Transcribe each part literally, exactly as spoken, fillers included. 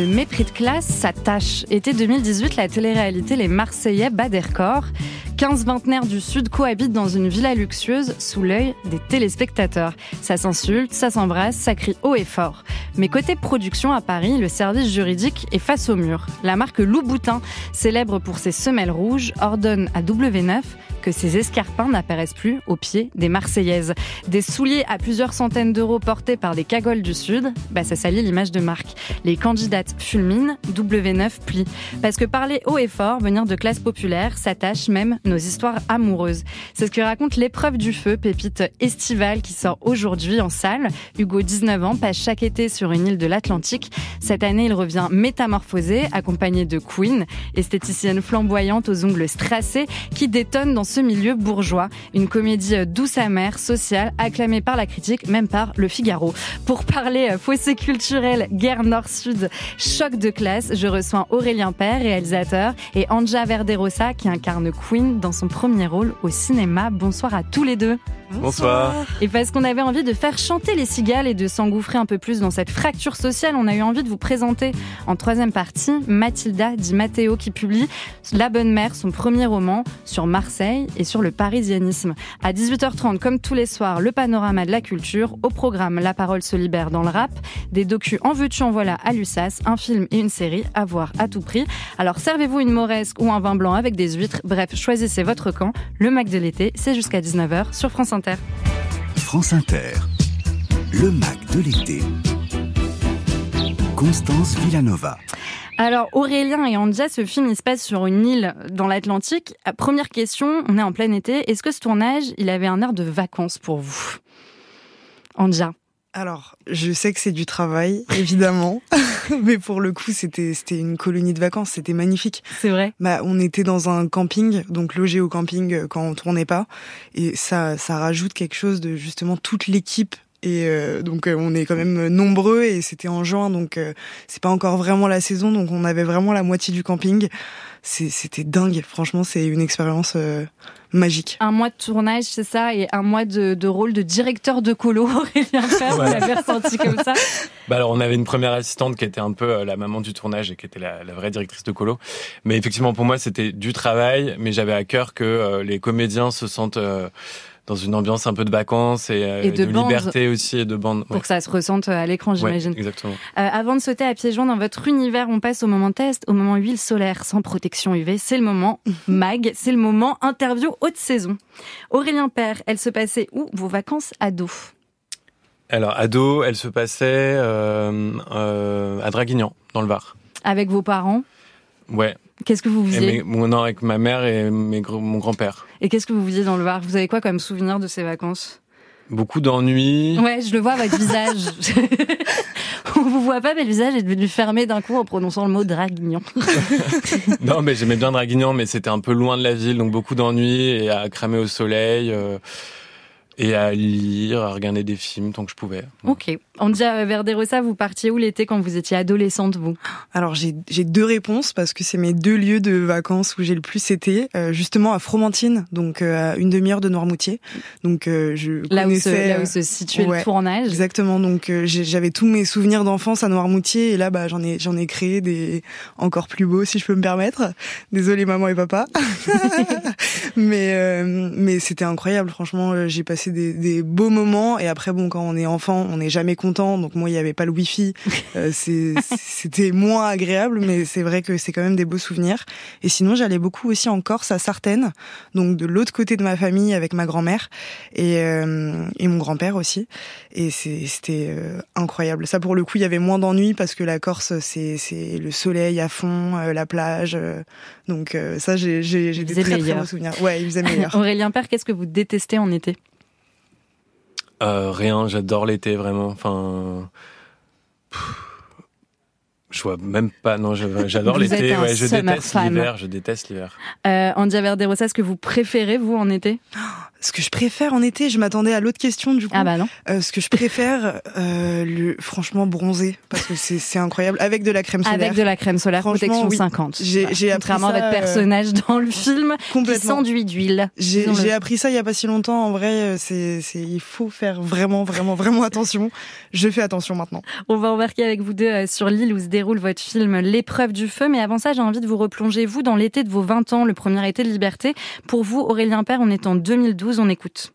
Le mépris de classe, ça tâche. Été deux mille dix-huit, la télé-réalité Les Marseillais bat des records. quinze vingtenaires du Sud cohabitent dans une villa luxueuse sous l'œil des téléspectateurs. Ça s'insulte, ça s'embrasse, ça crie haut et fort. Mais côté production à Paris, le service juridique est face au mur. La marque Louboutin, célèbre pour ses semelles rouges, ordonne à W neuf que ces escarpins n'apparaissent plus aux pieds des Marseillaises. Des souliers à plusieurs centaines d'euros portés par des cagoles du Sud, bah ça salit l'image de marque. Les candidates fulminent, W neuf plie. Parce que parler haut et fort, venir de classe populaire, s'attache même nos histoires amoureuses. C'est ce que raconte L'épreuve du feu, pépite estivale qui sort aujourd'hui en salle. Hugo, dix-neuf ans, passe chaque été sur une île de l'Atlantique. Cette année, il revient métamorphosé, accompagné de Queen, esthéticienne flamboyante aux ongles strassés, qui détonne dans ce milieu bourgeois. Une comédie douce amère, sociale, acclamée par la critique, même par Le Figaro. Pour parler fossé culturel, guerre nord-sud, choc de classe, je reçois Aurélien Père, réalisateur, et Anja Verderosa, qui incarne Queen dans son premier rôle au cinéma. Bonsoir à tous les deux. Bonsoir. Et parce qu'on avait envie de faire chanter les cigales et de s'engouffrer un peu plus dans cette fracture sociale, on a eu envie de vous présenter en troisième partie Mathilda Di Matteo qui publie La Bonne Mère, son premier roman sur Marseille et sur le parisianisme. À dix-huit heures trente, comme tous les soirs, le panorama de la culture. Au programme, La parole se libère dans le rap, des docus en veux-tu en voilà à l'U S A S, un film et une série à voir à tout prix. Alors servez-vous une moresque ou un vin blanc avec des huîtres, bref, choisissez votre camp. Le Mac de l'été, c'est jusqu'à dix-neuf heures sur France Inter. France Inter, le Mac de l'été. Constance Villanova. Alors Aurélien et Anja, ce film il se passe sur une île dans l'Atlantique. Première question, on est en plein été. Est-ce que ce tournage, il avait un air de vacances pour vous ? Anja. Alors, je sais que c'est du travail, évidemment, mais pour le coup, c'était c'était une colonie de vacances, c'était magnifique. C'est vrai. Bah, on était dans un camping, donc logé au camping quand on tournait pas, et ça ça rajoute quelque chose de justement toute l'équipe. Et euh, donc euh, on est quand même nombreux et c'était en juin, donc euh, c'est pas encore vraiment la saison, donc on avait vraiment la moitié du camping. C'est, c'était dingue, franchement, c'est une expérience euh, magique. Un mois de tournage, c'est ça, et un mois de, de rôle de directeur de colo, Aurélien Père, ouais. Vous l'avez ressenti comme ça ? Bah alors on avait une première assistante qui était un peu euh, la maman du tournage et qui était la, la vraie directrice de colo. Mais effectivement pour moi c'était du travail, mais j'avais à cœur que euh, les comédiens se sentent euh, dans une ambiance un peu de vacances et, euh, et de, de liberté aussi et de bande. Pour ouais. que ça se ressente à l'écran, j'imagine. Ouais, exactement. Euh, avant de sauter à pieds joints dans votre univers, on passe au moment test, au moment huile solaire sans protection U V. C'est le moment mag, c'est le moment interview haute saison. Aurélien Père, elle se passait où vos vacances ado ? Alors ado, elle se passait euh, euh, à Draguignan, dans le Var. Avec vos parents ? Ouais. Qu'est-ce que vous faisiez ? et mes, Non, avec ma mère et mes, mon grand-père. Et qu'est-ce que vous faisiez dans le Var ? Vous avez quoi comme souvenir de ces vacances ? Beaucoup d'ennuis. Ouais, je le vois, votre visage. On vous voit pas, mais le visage est devenu fermé d'un coup en prononçant le mot Draguignan. Non, mais j'aimais bien Draguignan, mais c'était un peu loin de la ville, donc beaucoup d'ennuis et à cramer au soleil. Euh... Et à lire, à regarder des films tant que je pouvais. Ok. Anja Verderosa, vous partiez où l'été quand vous étiez adolescente, vous ? Alors j'ai j'ai deux réponses parce que c'est mes deux lieux de vacances où j'ai le plus été. Euh, justement à Fromentine, donc euh, à une demi-heure de Noirmoutier. Donc euh, je là connaissais. Où se, là où se situait ouais, le tournage. Exactement. Donc euh, j'avais tous mes souvenirs d'enfance à Noirmoutier et là bah j'en ai j'en ai créé des encore plus beaux si je peux me permettre. Désolée maman et papa. mais euh, mais c'était incroyable. Franchement, j'ai passé Des, des beaux moments et après bon quand on est enfant on n'est jamais content, donc moi il y avait pas le wifi, euh, c'est, c'était moins agréable, mais c'est vrai que c'est quand même des beaux souvenirs. Et sinon j'allais beaucoup aussi en Corse à Sartène, donc de l'autre côté de ma famille avec ma grand-mère et, euh, et mon grand-père aussi, et c'est, c'était euh, incroyable. Ça pour le coup il y avait moins d'ennuis parce que la Corse c'est, c'est le soleil à fond, euh, la plage, euh, donc euh, ça j'ai, j'ai, j'ai des très très beaux souvenirs. Ouais, il faisait meilleur. Aurélien Père, qu'est-ce que vous détestez en été ? Euh, rien, j'adore l'été vraiment. Enfin, pff, je vois même pas. Non, je, j'adore vous l'été. Ouais, je déteste fan. l'hiver. Je déteste l'hiver. Euh, Anja Verderosa, est-ce que vous préférez vous en été ? Ce que je préfère en été, je m'attendais à l'autre question du coup. Ah bah non. Euh, ce que je préfère, euh, le, franchement, bronzer, parce que c'est, c'est incroyable, avec de la crème solaire. Avec de la crème solaire, protection oui. cinquante. J'ai, Voilà. j'ai appris Contrairement ça, à votre personnage euh... dans le film qui s'enduit d'huile. J'ai, j'ai appris ça il y a pas si longtemps. En vrai, c'est, c'est, il faut faire vraiment, vraiment, vraiment attention. Je fais attention maintenant. On va embarquer avec vous deux sur l'île où se déroule votre film L'épreuve du feu. Mais avant ça, j'ai envie de vous replonger, vous, dans l'été de vos vingt ans, le premier été de liberté. Pour vous, Aurélien Père, on est en deux mille douze, on écoute.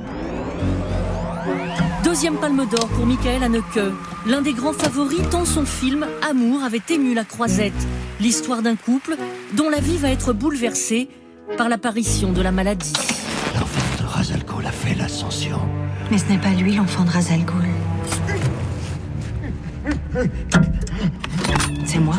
Deuxième palme d'or pour Michael Haneke. L'un des grands favoris tant son film Amour avait ému la Croisette. L'histoire d'un couple dont la vie va être bouleversée par l'apparition de la maladie. L'enfant de Ra's al Ghul a fait l'ascension. Mais ce n'est pas lui l'enfant de Ra's al Ghul. C'est moi.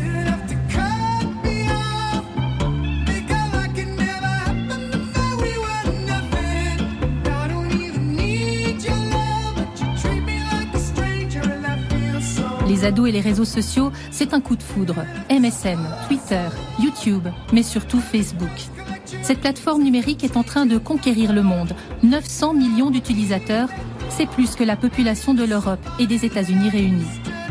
Les ados et les réseaux sociaux, c'est un coup de foudre. M S N, Twitter, YouTube, mais surtout Facebook. Cette plateforme numérique est en train de conquérir le monde. neuf cents millions d'utilisateurs, c'est plus que la population de l'Europe et des États-Unis réunis.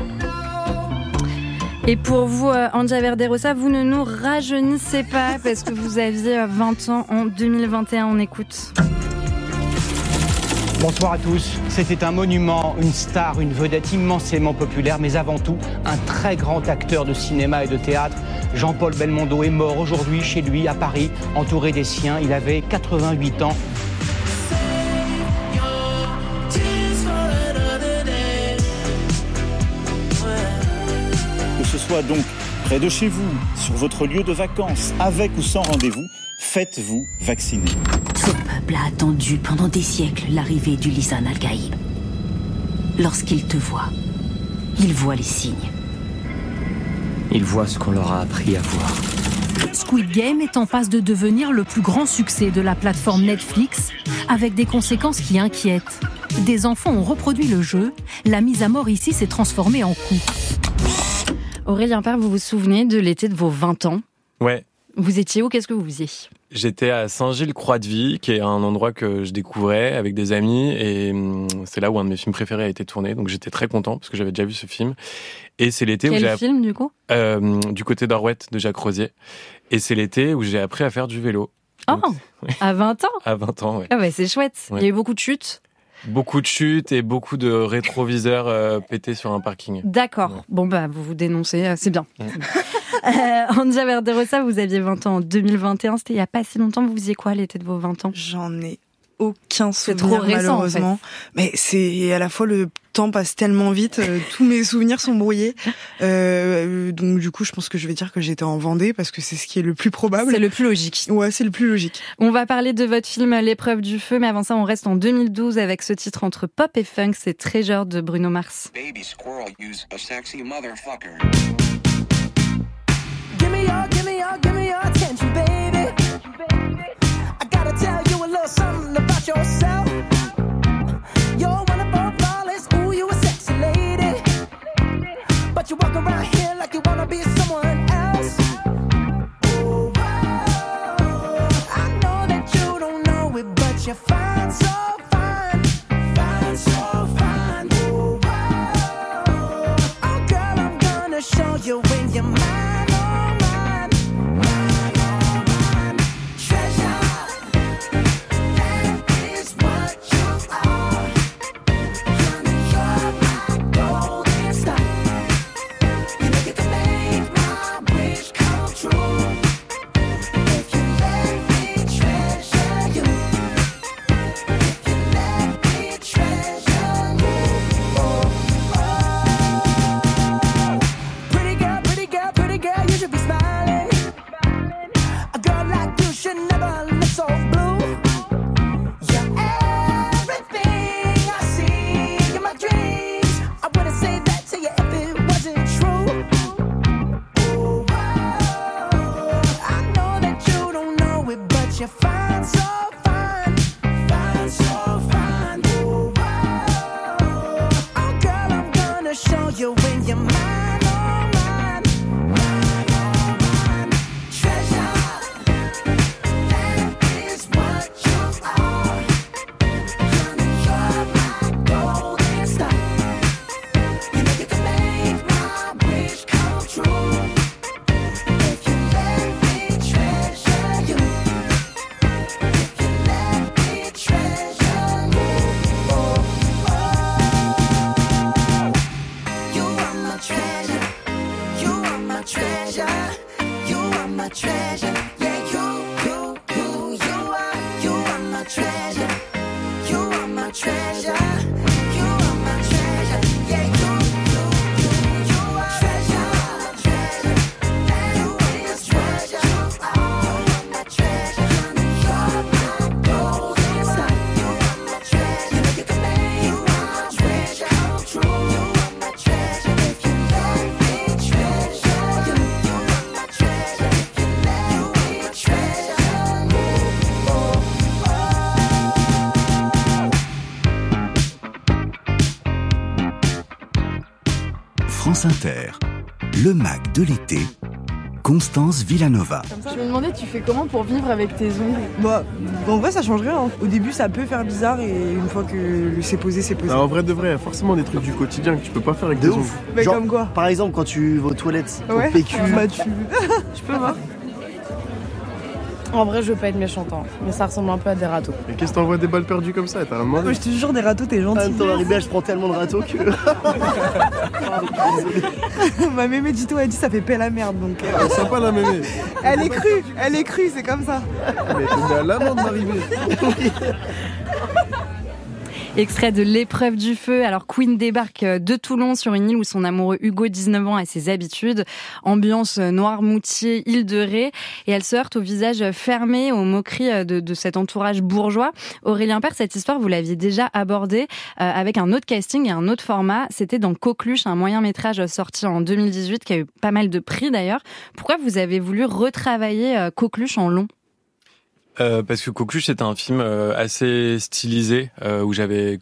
Et pour vous, Andia Verderosa, vous ne nous rajeunissez pas parce que vous aviez vingt ans en deux mille vingt et un. On écoute. Bonsoir à tous. C'était un monument, une star, une vedette immensément populaire, mais avant tout, un très grand acteur de cinéma et de théâtre. Jean-Paul Belmondo est mort aujourd'hui chez lui à Paris, entouré des siens. Il avait quatre-vingt-huit ans. Que ce soit donc près de chez vous, sur votre lieu de vacances, avec ou sans rendez-vous, faites-vous vacciner. Ce peuple a attendu pendant des siècles l'arrivée du Lisan al-Gaïb. Lorsqu'il te voit, il voit les signes. Il voit ce qu'on leur a appris à voir. Squid Game est en passe de devenir le plus grand succès de la plateforme Netflix, avec des conséquences qui inquiètent. Des enfants ont reproduit le jeu, la mise à mort ici s'est transformée en coup. Aurélien Père, vous vous souvenez de l'été de vos vingt ans ? Ouais. Vous étiez où ? Qu'est-ce que vous faisiez ? J'étais à Saint-Gilles-Croix-de-Vie, qui est un endroit que je découvrais avec des amis, et c'est là où un de mes films préférés a été tourné, donc j'étais très content, parce que j'avais déjà vu ce film. Et c'est l'été Quel où j'ai... Quel film, du coup ? euh, Du côté d'Orwet, de Jacques Rosier. Et c'est l'été où j'ai appris à faire du vélo. Oh donc, ouais. À vingt ans ? À vingt ans, ouais. Ah ouais, c'est chouette. Ouais. Il y a eu beaucoup de chutes ? Beaucoup de chutes et beaucoup de rétroviseurs euh, pétés sur un parking. D'accord. Ouais. Bon, bah, vous vous dénoncez, c'est bien. Ouais. euh, Andia Verderosa, vous aviez vingt ans en deux mille vingt et un, c'était il n'y a pas si longtemps. Vous faisiez quoi à l'été de vos vingt ans ? J'en ai aucun souvenir, c'est trop récent, malheureusement. En fait. Mais c'est à la fois le temps passe tellement vite, euh, tous mes souvenirs sont brouillés. Euh, donc du coup, je pense que je vais dire que j'étais en Vendée parce que c'est ce qui est le plus probable. C'est le plus logique. Ouais, c'est le plus logique. On va parler de votre film L'épreuve du feu, mais avant ça, on reste en deux mille douze avec ce titre entre pop et funk, c'est Treasure de Bruno Mars. Baby squirrel use a sexy motherfucker. Give me your, give me your, give me your attention, baby. I gotta tell you a little something about yourself. You're one of our flawless, ooh, you a sexy lady. But you walk around here like you wanna be someone else. Ooh, whoa. I know that you don't know it, but you're fine, so fine. Fine, so fine. Ooh, whoa. Oh, girl, I'm gonna show treasure. You are my treasure. Yeah, you, you, you, you are, you are my treasure. You are my treasure. You are my treasure. Yeah, you, you, you, you are treasure, treasure. You are my treasure. You are my treasure. You are my golden star. You are my treasure. You know you can make you are my treasure come true. You are my treasure. If you let me treasure you, you are my treasure. If you let me treasure you, oh, France Inter, le Mac de l'été, Constance Villanova. Je me demandais, tu fais comment pour vivre avec tes ongles? Bah, en vrai, ça change rien. Hein. Au début, ça peut faire bizarre et une fois que c'est posé, c'est posé. Ah, en vrai de vrai, il y a forcément des trucs du quotidien que tu peux pas faire avec De des ouf. ongles. Mais Genre, comme quoi? Par exemple, quand tu vas aux toilettes, Ouais. au P Q. Bah, tu... je peux voir. En vrai, je veux pas être méchante, hein, mais ça ressemble un peu à des râteaux. Mais qu'est-ce que t'envoies des balles perdues comme ça? T'as rien demandé? Moi, je te jure, des râteaux, t'es gentil. En même temps, Haribert, je prends tellement de râteaux que. Ma mémé Dito a dit ça fait paix la merde donc. euh, Ah, sympa la mémé. Elle est crue, elle est crue, c'est comme ça. Mais t'es tombé à l'amende d'arriver. Extrait de L'épreuve du feu. Alors Queen débarque de Toulon sur une île où son amoureux Hugo, dix-neuf ans, a ses habitudes. Ambiance Noirmoutier, île de Ré. Et elle se heurte au visage fermé, aux moqueries de, de cet entourage bourgeois. Aurélien Père, cette histoire, vous l'aviez déjà abordée euh, avec un autre casting et un autre format. C'était dans Coqueluche, un moyen-métrage sorti en deux mille dix-huit qui a eu pas mal de prix d'ailleurs. Pourquoi vous avez voulu retravailler euh, Coqueluche en long ? Euh, parce que Coqueluche, c'était un film euh, assez stylisé, euh, où j'avais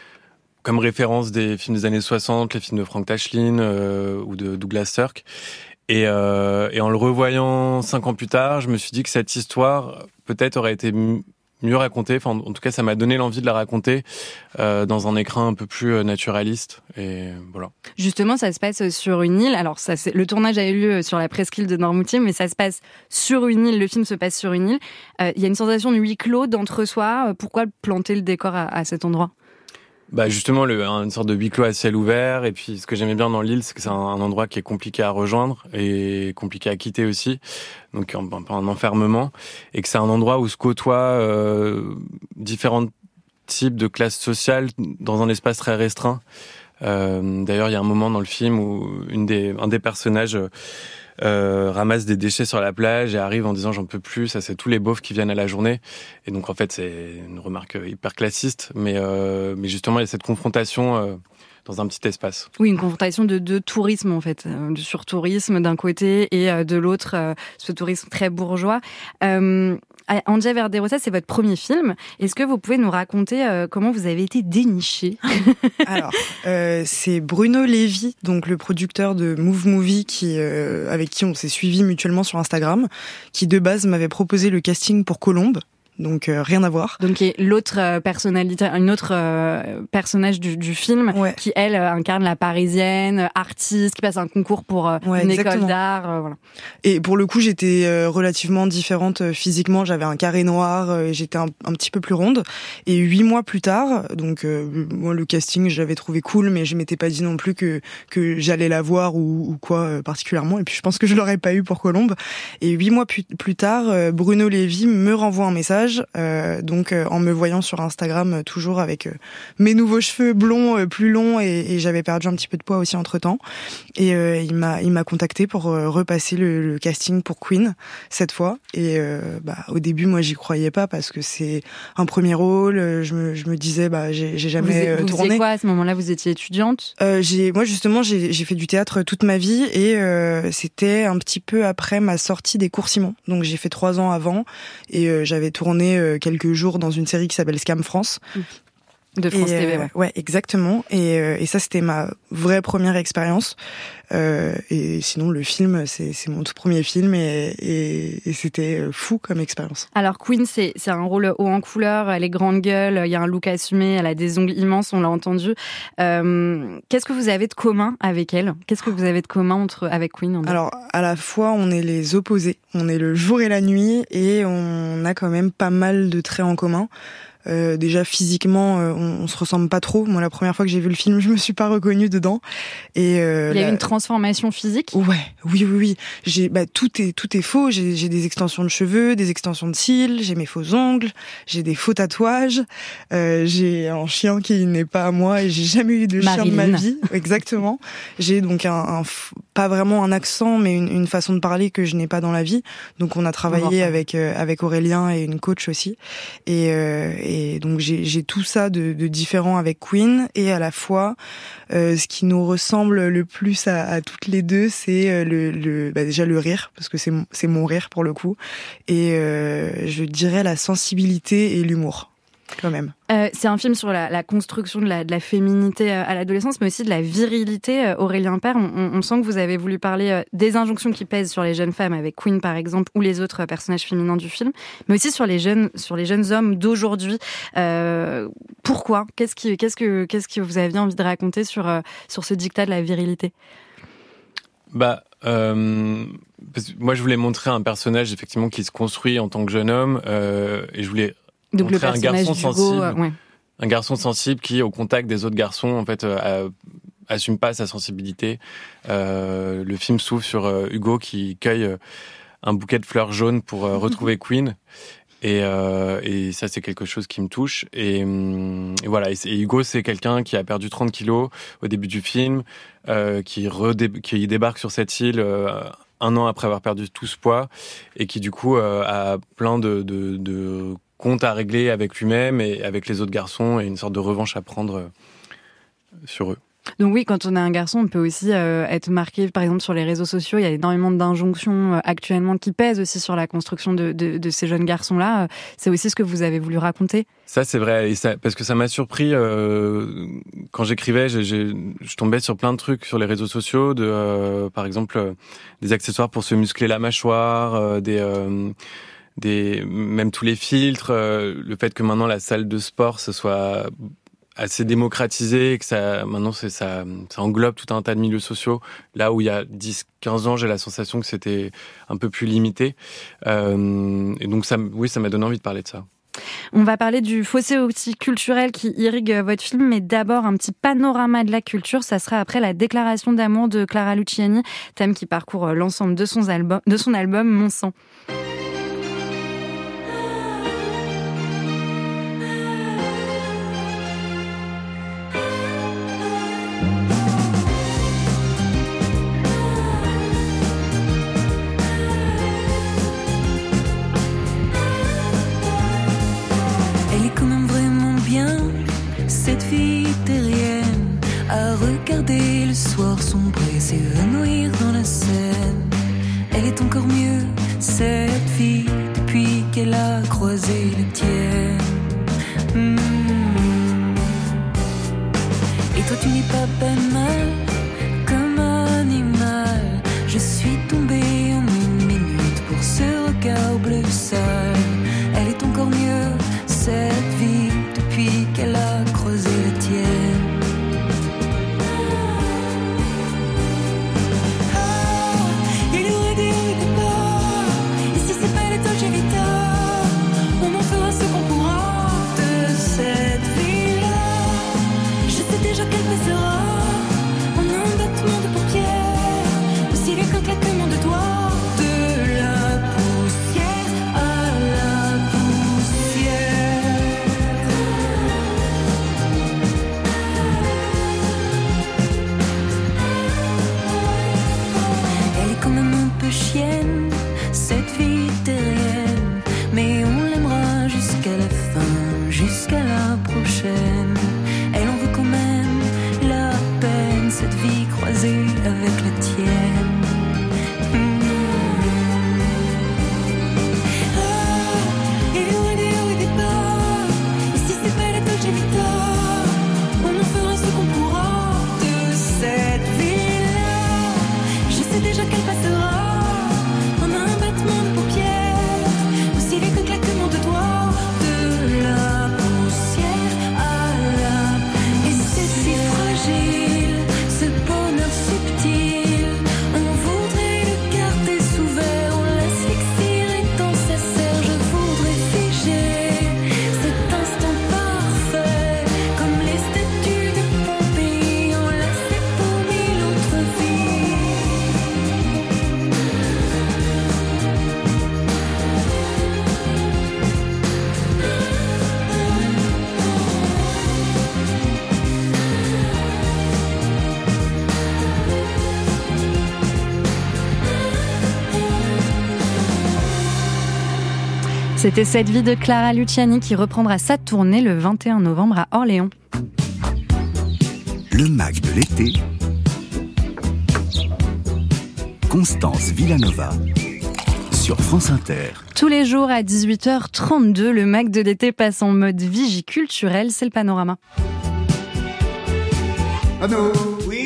comme référence des films des années soixante, les films de Frank Tashlin euh, ou de Douglas Sirk. Et, euh, et en le revoyant cinq ans plus tard, je me suis dit que cette histoire, peut-être, aurait été m- mieux racontée. Enfin, en tout cas, ça m'a donné l'envie de la raconter euh, dans un écrin un peu plus naturaliste. Et voilà. Justement, ça se passe sur une île. Alors, ça, c'est, le tournage a eu lieu sur la presqu'île de Noirmoutier, mais ça se passe sur une île. Le film se passe sur une île. Euh, il y a une sensation de huis clos, d'entre-soi. Pourquoi planter le décor à, à cet endroit ? Bah justement, le, une sorte de huis clos à ciel ouvert. Et puis, ce que j'aimais bien dans l'île, c'est que c'est un, un endroit qui est compliqué à rejoindre et compliqué à quitter aussi. Donc, un, un peu un enfermement. Et que c'est un endroit où se côtoient euh, différents types de classes sociales dans un espace très restreint. Euh, d'ailleurs, il y a un moment dans le film où une des, un des personnages euh, ramasse des déchets sur la plage et arrive en disant « j'en peux plus », ça c'est tous les beaufs qui viennent à la journée. Et donc en fait, c'est une remarque hyper classiste, mais, euh, mais justement, il y a cette confrontation euh, dans un petit espace. Oui, une confrontation de deux tourismes en fait, euh, du surtourisme d'un côté et euh, de l'autre, euh, ce tourisme très bourgeois. Euh, Anja Verderosa, c'est votre premier film. Est-ce que vous pouvez nous raconter euh, comment vous avez été déniché ? Alors, euh, c'est Bruno Lévy, donc le producteur de Move Movie, qui, euh, avec qui on s'est suivi mutuellement sur Instagram, qui de base m'avait proposé le casting pour Colombe. Donc euh, rien à voir. Donc l'autre euh, personnalité, une autre euh, personnage du, du film, ouais. qui elle euh, incarne la Parisienne, artiste, qui passe un concours pour euh, ouais, une exactement. école d'art. Euh, voilà. Et pour le coup, j'étais euh, relativement différente euh, physiquement. J'avais un carré noir, euh, j'étais un, un petit peu plus ronde. Et huit mois plus tard, donc euh, moi le casting, je l'avais trouvé cool, mais je m'étais pas dit non plus que que j'allais la voir ou, ou quoi euh, particulièrement. Et puis je pense que je l'aurais pas eu pour Colombe. Et huit mois plus, plus tard, euh, Bruno Lévy me renvoie un message. Euh, donc euh, en me voyant sur Instagram euh, toujours avec euh, mes nouveaux cheveux blonds euh, plus longs et, et j'avais perdu un petit peu de poids aussi entre temps et euh, il m'a il m'a contacté pour euh, repasser le, le casting pour Queen cette fois et euh, bah au début moi j'y croyais pas parce que c'est un premier rôle, je me je me disais bah j'ai j'ai jamais vous, vous tourné. Vous faisiez quoi à ce moment-là? Vous étiez étudiante? euh, j'ai moi justement j'ai j'ai fait du théâtre toute ma vie et euh, c'était un petit peu après ma sortie des Cours Simon, donc j'ai fait trois ans avant et euh, j'avais tourné quelques jours dans une série qui s'appelle Scam France. De France et, T V, euh, ouais. Ouais, exactement. Et, euh, et ça, c'était ma vraie première expérience. Euh, et sinon, le film, c'est, c'est mon tout premier film et, et, et c'était fou comme expérience. Alors, Queen, c'est, c'est un rôle haut en couleur, elle est grande gueule, il y a un look assumé, elle a des ongles immenses, on l'a entendu. Euh, qu'est-ce que vous avez de commun avec elle? Qu'est-ce que vous avez de commun entre, avec Queen? Alors, à la fois, on est les opposés. On est le jour et la nuit et on a quand même pas mal de traits en commun. Euh, déjà physiquement, euh, on, on se ressemble pas trop. Moi, la première fois que j'ai vu le film, je me suis pas reconnue dedans. Et euh, il y a la... eu une transformation physique. Ouais, oui, oui, oui. J'ai, bah, tout est, tout est faux. J'ai, j'ai des extensions de cheveux, des extensions de cils, j'ai mes faux ongles, j'ai des faux tatouages, euh, j'ai un chien qui n'est pas à moi et j'ai jamais eu de Marilyn. chien de ma vie. Exactement. J'ai donc un, un, pas vraiment un accent, mais une, une façon de parler que je n'ai pas dans la vie. Donc on a travaillé avec euh, avec Aurélien et une coach aussi. Et, euh, et donc j'ai, j'ai tout ça de, de différent avec Queen, et à la fois euh, ce qui nous ressemble le plus à, à toutes les deux, c'est euh, le, le bah déjà le rire, parce que c'est mon, c'est mon rire pour le coup, et euh, je dirais la sensibilité et l'humour quand même. Euh, c'est un film sur la, la construction de la, de la féminité à l'adolescence, mais aussi de la virilité. Aurélien Père, on, on sent que vous avez voulu parler des injonctions qui pèsent sur les jeunes femmes avec Queen par exemple, ou les autres personnages féminins du film, mais aussi sur les jeunes, sur les jeunes hommes d'aujourd'hui. Euh, pourquoi ? Qu'est-ce qui, qu'est-ce que, qu'est-ce que vous aviez envie de raconter sur sur ce dictat de la virilité ? Bah, euh, parce que moi je voulais montrer un personnage effectivement qui se construit en tant que jeune homme, euh, et je voulais Donc montrer le un garçon d'Hugo, sensible, euh, ouais. un garçon sensible qui, au contact des autres garçons, en fait, euh, assume pas sa sensibilité. Euh, le film s'ouvre sur euh, Hugo qui cueille euh, un bouquet de fleurs jaunes pour euh, retrouver Queen. Et, euh, et ça, c'est quelque chose qui me touche. Et, et voilà. Et, et Hugo, c'est quelqu'un qui a perdu trente kilos au début du film, euh, qui, redé- qui débarque sur cette île euh, un an après avoir perdu tout ce poids, et qui du coup euh, a plein de, de, de compte à régler avec lui-même et avec les autres garçons, et une sorte de revanche à prendre sur eux. Donc oui, quand on est un garçon, on peut aussi euh, être marqué, par exemple, sur les réseaux sociaux. Il y a énormément d'injonctions euh, actuellement qui pèsent aussi sur la construction de, de, de ces jeunes garçons-là. C'est aussi ce que vous avez voulu raconter. Ça, c'est vrai, et ça, parce que ça m'a surpris euh, quand j'écrivais. J'ai, j'ai, je tombais sur plein de trucs sur les réseaux sociaux, de, euh, par exemple, euh, des accessoires pour se muscler la mâchoire, euh, des... Euh, Des, même tous les filtres, euh, le fait que maintenant la salle de sport ce soit assez démocratisé, que ça maintenant c'est ça ça englobe tout un tas de milieux sociaux, là où il y a dix quinze ans j'ai la sensation que c'était un peu plus limité, euh, et donc ça oui ça m'a donné envie de parler de ça. On va parler du fossé aussi culturel qui irrigue votre film, mais d'abord un petit panorama de la culture. Ça sera après la déclaration d'amour de Clara Luciani, thème qui parcourt l'ensemble de son album, de son album Mon sang. Cette fille terrienne a regardé le soir sombrer, s'évanouir dans la Seine. Elle est encore mieux, cette fille, depuis qu'elle a croisé la tienne. Mmh. Et toi tu n'es pas banal, comme animal. Je suis tombée en une minute pour ce regard bleu sale. Elle est encore mieux, cette vie, depuis qu'elle a creusé la tienne. Ah, il y aurait des départs. Et si c'est pas les Dolce Vita, on en fera ce qu'on pourra de cette vie-là. Je sais déjà qu'elle passera en un battement de paupières, aussi bien qu'un claquement de doigts. C'était Cette vie de Clara Luciani qui reprendra sa tournée le vingt et un novembre à Orléans. Le Mac de l'été. Constance Villanova sur France Inter. Tous les jours à dix-huit heures trente-deux, le Mac de l'été passe en mode vigie culturelle, c'est le panorama. Allô ? Oui ?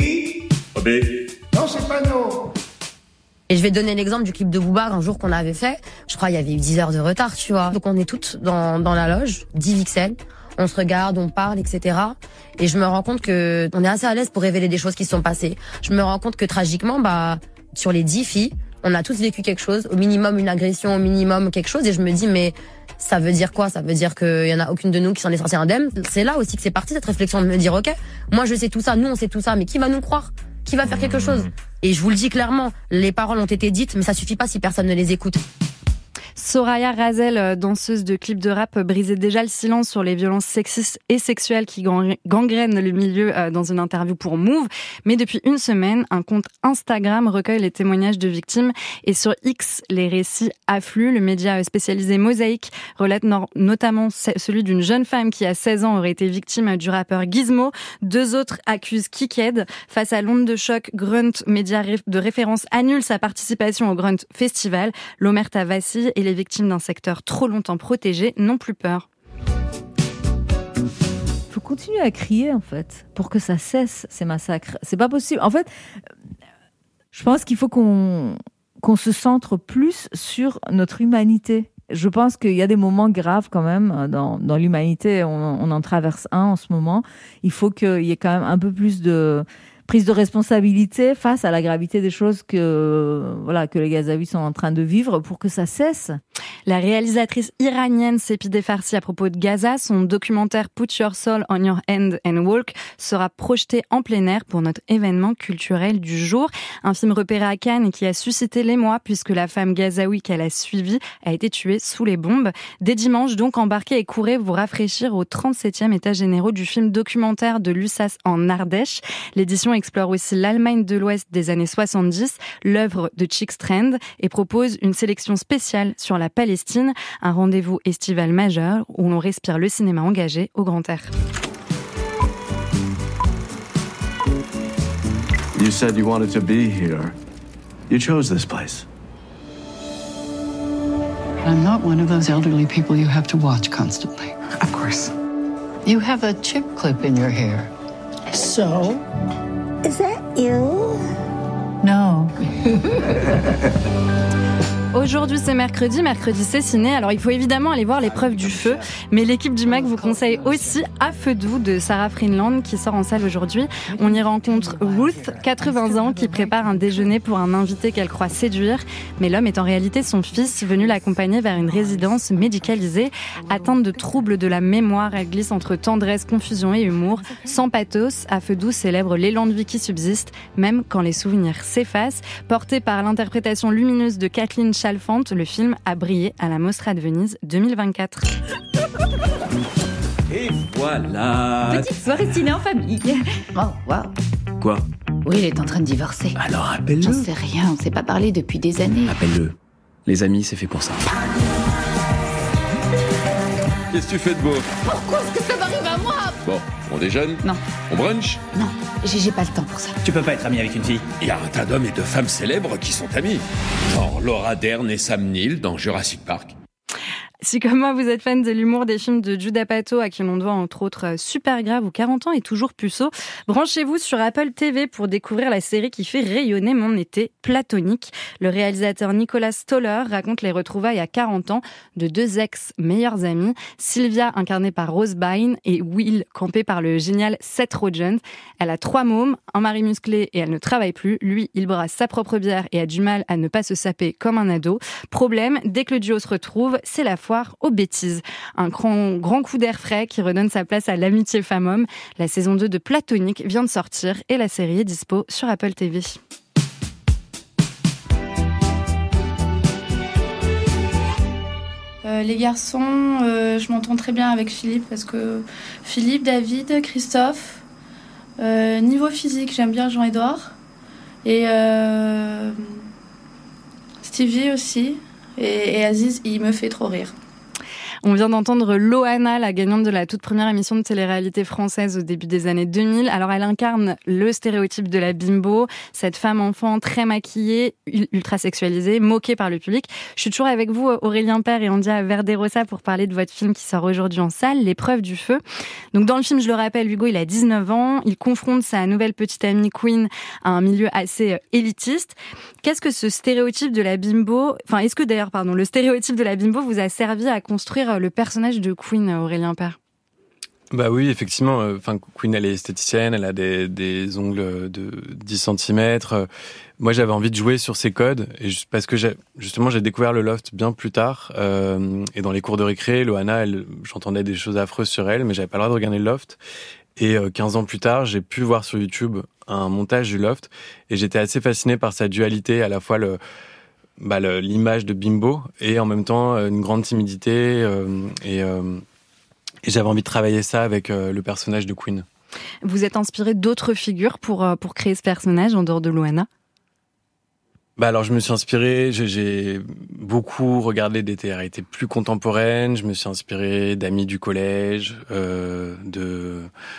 O B ? Non, c'est pas non. Et je vais donner l'exemple du clip de Booba un jour qu'on avait fait. Je crois qu'il y avait eu dix heures de retard, tu vois. Donc on est toutes dans, dans la loge, dix Vixen. On se regarde, on parle, et cetera. Et je me rends compte que on est assez à l'aise pour révéler des choses qui se sont passées. Je me rends compte que tragiquement, bah, sur les dix filles, on a tous vécu quelque chose, au minimum une agression, au minimum quelque chose. Et je me dis, mais ça veut dire quoi ? Ça veut dire qu'il y en a aucune de nous qui s'en est sortie indemne. C'est là aussi que c'est parti cette réflexion de me dire, ok, moi je sais tout ça, nous on sait tout ça, mais qui va nous croire ? Qui va faire quelque chose ? Et je vous le dis clairement, les paroles ont été dites, mais ça suffit pas si personne ne les écoute. Soraya Razel, danseuse de clips de rap, brisait déjà le silence sur les violences sexistes et sexuelles qui gangrènent le milieu dans une interview pour Move. Mais depuis une semaine, un compte Instagram recueille les témoignages de victimes et sur X, les récits affluent. Le média spécialisé Mosaïque relate no- notamment celui d'une jeune femme qui, à seize ans, aurait été victime du rappeur Gizmo. Deux autres accusent Kiked. Face à l'onde de choc, Grunt, média de référence, annule sa participation au Grunt Festival. L'Omerta vacille et les victimes d'un secteur trop longtemps protégé n'ont plus peur. Il faut continuer à crier, en fait, pour que ça cesse, ces massacres. C'est pas possible. En fait, je pense qu'il faut qu'on, qu'on se centre plus sur notre humanité. Je pense qu'il y a des moments graves quand même dans, dans l'humanité. On, on en traverse un en ce moment. Il faut qu'il y ait quand même un peu plus de prise de responsabilité face à la gravité des choses que, voilà, que les Gazaouis sont en train de vivre pour que ça cesse. La réalisatrice iranienne Sepideh Farsi à propos de Gaza, son documentaire Put Your Soul on Your Hand and Walk sera projeté en plein air pour notre événement culturel du jour. Un film repéré à Cannes et qui a suscité l'émoi puisque la femme gazaoui qu'elle a suivie a été tuée sous les bombes. Dès dimanche, donc, embarquez et courez vous rafraîchir au trente-septième état généraux du film documentaire de l'U S A S en Ardèche. L'édition explore aussi l'Allemagne de l'Ouest des années soixante-dix, l'œuvre de Chick Strand, et propose une sélection spéciale sur la Palestine, un rendez-vous estival majeur où l'on respire le cinéma engagé au grand air. You said you wanted to be here. You chose this place. I'm not one of those elderly people you have to watch constantly. Of course. You have a chip clip in your hair. So? Is that you? No. Aujourd'hui c'est mercredi, mercredi c'est ciné, alors il faut évidemment aller voir L'épreuve du feu, mais l'équipe du Mac vous conseille aussi À feu doux de Sarah Freeland qui sort en salle aujourd'hui. On y rencontre Ruth, quatre-vingts ans, qui prépare un déjeuner pour un invité qu'elle croit séduire, mais l'homme est en réalité son fils venu l'accompagner vers une résidence médicalisée. Atteinte de troubles de la mémoire, elle glisse entre tendresse, confusion et humour. Sans pathos, À feu doux célèbre l'élan de vie qui subsiste, même quand les souvenirs s'effacent. Porté par l'interprétation lumineuse de Kathleen Chalfant, le film a brillé à la Mostra de Venise deux mille vingt-quatre. Et voilà. Petite soirée ciné en famille. Oh, waouh. Quoi ? Oui, il est en train de divorcer. Alors appelle-le. J'en sais rien, on s'est pas parlé depuis des années. Appelle-le. Les amis, c'est fait pour ça. Qu'est-ce que tu fais de beau ? Pourquoi est-ce que ça m'arrive à moi ? Bon, on déjeune ? Non. On brunch ? Non, j'ai, j'ai pas le temps pour ça. Tu peux pas être ami avec une fille. Il y a un tas d'hommes et de femmes célèbres qui sont amis. Genre Laura Dern et Sam Neill dans Jurassic Park. Si comme moi vous êtes fan de l'humour des films de Judd Apatow, à qui l'on doit entre autres Supergrave ou quarante ans et toujours puceau, branchez-vous sur Apple T V pour découvrir la série qui fait rayonner mon été, Platonique. Le réalisateur Nicolas Stoller raconte les retrouvailles à quarante ans de deux ex-meilleurs amis, Sylvia incarnée par Rose Byrne et Will campé par le génial Seth Rogen. Elle a trois mômes, un mari musclé et elle ne travaille plus. Lui, il brasse sa propre bière et a du mal à ne pas se saper comme un ado. Problème, dès que le duo se retrouve, c'est la foire aux bêtises. Un grand, grand coup d'air frais qui redonne sa place à l'amitié femme-homme. La saison deux de Platonique vient de sortir et la série est dispo sur Apple T V. Euh, les garçons, euh, je m'entends très bien avec Philippe parce que Philippe, David, Christophe, euh, niveau physique, j'aime bien Jean-Édouard et euh, Stevie aussi et, et Aziz, il me fait trop rire. On vient d'entendre Loana, la gagnante de la toute première émission de télé-réalité française au début des années deux mille. Alors elle incarne le stéréotype de la bimbo, cette femme enfant très maquillée, ultra sexualisée, moquée par le public. Je suis toujours avec vous, Aurélien Père et Andia Verderosa, pour parler de votre film qui sort aujourd'hui en salle, L'épreuve du feu. Donc dans le film, je le rappelle, Hugo, il a dix-neuf ans, il confronte sa nouvelle petite amie Queen à un milieu assez élitiste. Qu'est-ce que ce stéréotype de la bimbo, enfin est-ce que d'ailleurs, pardon, le stéréotype de la bimbo vous a servi à construire le personnage de Queen, Aurélien Père? Bah oui, effectivement. Enfin, Queen, elle est esthéticienne, elle a des, des ongles de dix centimètres. Moi, j'avais envie de jouer sur ces codes, et juste parce que j'ai, justement, j'ai découvert le loft bien plus tard. Euh, et dans les cours de récré, Loana, elle, j'entendais des choses affreuses sur elle, mais j'avais pas le droit de regarder le loft. Et euh, quinze ans plus tard, j'ai pu voir sur YouTube un montage du loft, et j'étais assez fasciné par sa dualité, à la fois le, bah, le, l'image de bimbo et en même temps une grande timidité. Euh, et euh, Et j'avais envie de travailler ça avec euh, le personnage de Queen. Vous êtes inspiré d'autres figures pour, euh, pour créer ce personnage en dehors de Loana? Bah alors je me suis inspiré, j'ai, j'ai beaucoup regardé des télé-réalités plus contemporaines, je me suis inspiré d'amis du collège, euh, de